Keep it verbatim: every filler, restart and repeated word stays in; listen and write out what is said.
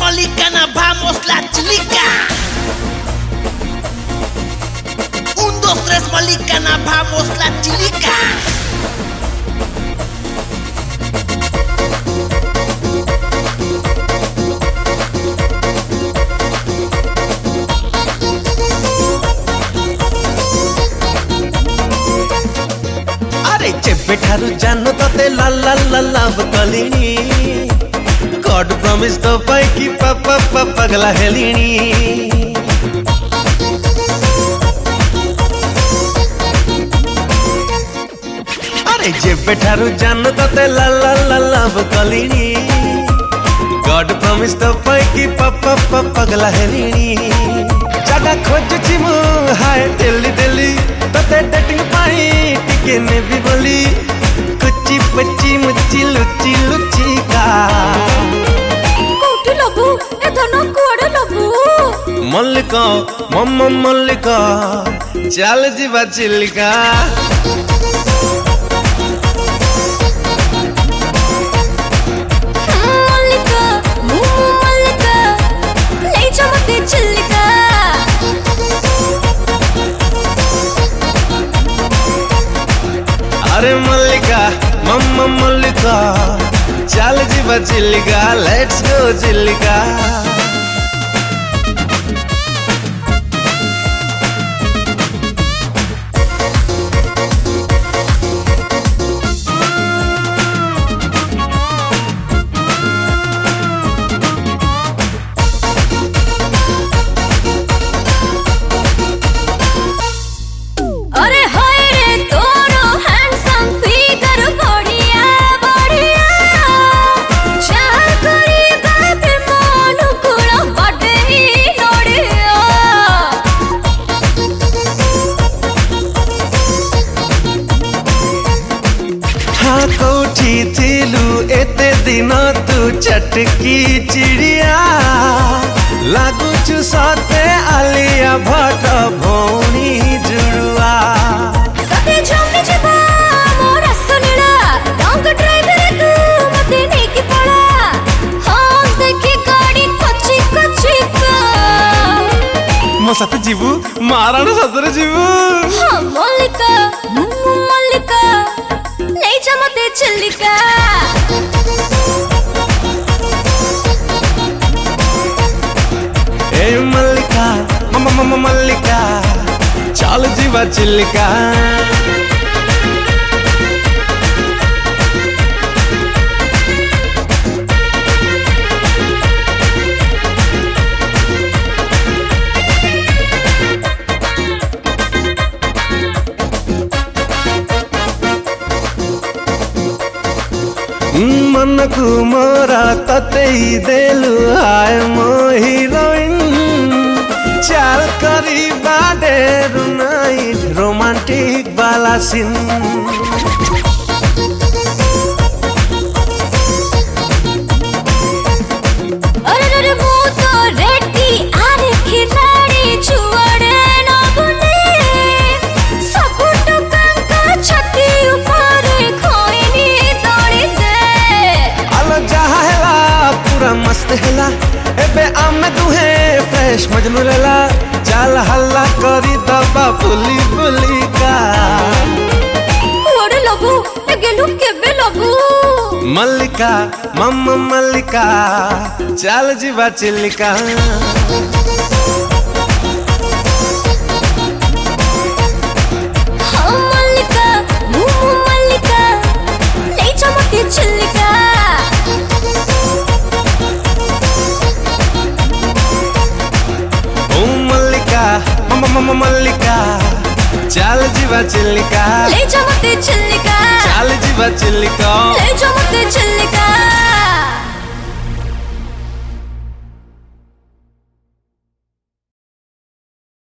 molicana, vamos la chilica. Un, dos, tres, molicana, vamos la chilica. अरे जेबे ठारू जानो तते ला ला ला लव कलिनी गॉड प्रॉमिस तो पाई की पापा पापा पगला हेलिनी अरे जेबे ठारू जानो तते ला ला ला लव कलिनी गॉड प्रॉमिस तो पाई की पापा पापा पगला हेलिनी जागा खोज चिमु हाय दिल्ली दिल्ली तते डेटिंग पाई टिके ने भी बोली कुची पची मुची लुची लुची का कोठी लबू ए धन कोड़े लबू मल्लिका मम्मा मल्लिका चल जीवा चिल्लिका मल्लिका मुमु मल्लिका ले जा मते चिल्लिका अरे मल्लिका मम्मा मल्लिका चल जीवा चिल्लिका लेट्स गो चिल्लिका अरे हाय रे तोरो हैंडसम फिगर बढ़िया बढ़िया चाह करी बाबे मन कुड़ा बड़े ही नड़िया हाँ कोठी थिलु एते दिन तू चटकी चिड़िया लागुचु सते आलिया भट्ट भौणी जुड़ुआ सते जमी जीवा मोरा सुनिला डंग ड्राइवर तू मते नेकी पड़ा हाँ देखी गाड़ी कच्ची कच्ची का मो सते जीवु माराण सतरे जीवु हाँ मल्लिका मुमु मल्लिका ले जा मते चिल्लिका ए मल्लिका मम्मा मम्मा मल्लिका चल जीवा चिल्लिका मन को मोरा तते ही देलु आय मो हीरोइन चाल करी बाडे नाइट रोमांटिक वाला सीन अरे अरे वो तो रेडी आरे खिलाड़ी छुअड़े न बुने सब टुकंका छती ऊपर खोइनी दौड़ी दे आलो जहा हेला पूरा मस्त हेला एबे आमे दुहे फ्रेश मजनू लेला चल हल्ला करी दबा पुली पुली का कोड़े लबू ए गेलु केबे लबू मल्लिका मम्मा मल्लिका चल जीवा चिल्लिका हाँ मल्लिका मुमु मल्लिका ले जा मते चिल्लिका ओ मल्लिका मम्मा मम्मा मल्लिका चल जीवा चिल्लिका ले जा मते चिल्लिका चल जीवा चिल्लिका ले जा मते चिल्लिका